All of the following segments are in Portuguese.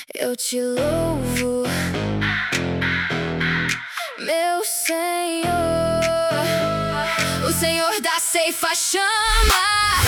Eu te louvo, meu Senhor, o Senhor da ceifa chama.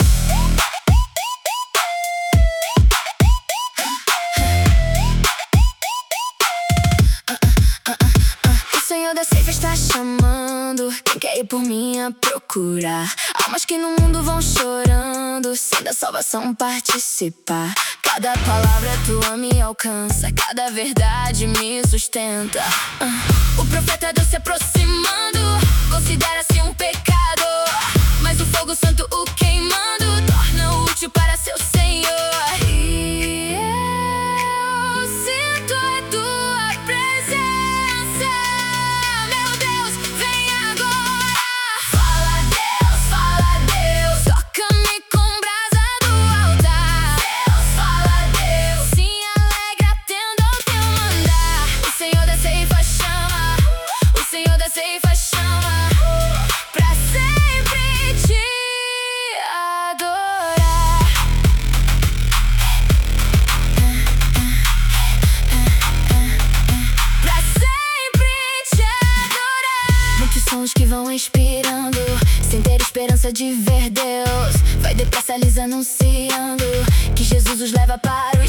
O Senhor da ceifa está chamando quem quer ir por minha procura. Almas que no mundo vão chorando, sem da salvação participar. Cada palavra tua me alcança, cada verdade me sustenta. O profeta Deus se aproximando, considera-se um pecado, mas o fogo santo o queimando torna útil para seu Senhor. E eu sinto a tua presença, meu Deus, vem agora. Fala Deus, toca-me com brasa do altar. Deus, fala Deus, se alegra tendo ao teu mandar. O Senhor da ceifa chama, o Senhor da ceifa chama, pra sempre te adorar. Pra sempre te adorar. Muitos sons que vão inspirando, sem ter esperança de ver Deus. Vai depressa lhes anunciando que Jesus os leva para o